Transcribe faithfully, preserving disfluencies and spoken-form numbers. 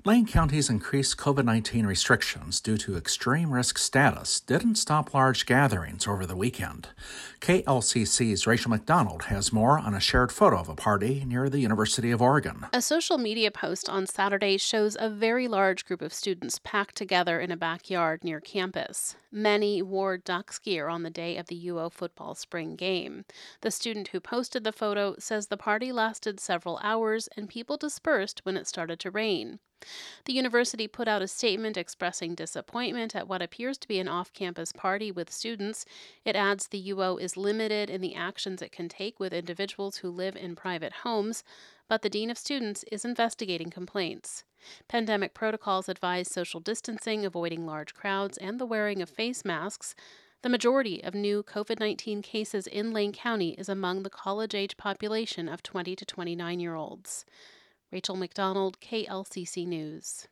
Lane County's increased COVID nineteen restrictions due to extreme risk status didn't stop large gatherings over the weekend. K L C C's Rachel McDonald has more on a shared photo of a party near the University of Oregon. A social media post on Saturday shows a very large group of students packed together in a backyard near campus. Many wore Ducks gear on the day of the U O football spring game. The student who posted the photo says the party lasted several hours and people dispersed when it started to rain. The university put out a statement expressing disappointment at what appears to be an off-campus party with students. It adds the U O is limited in the actions it can take with individuals who live in private homes, but the dean of students is investigating complaints. Pandemic protocols advise social distancing, avoiding large crowds, and the wearing of face masks. The majority of new COVID nineteen cases in Lane County is among the college-age population of twenty to twenty-nine-year-olds. Rachel McDonald, K L C C News.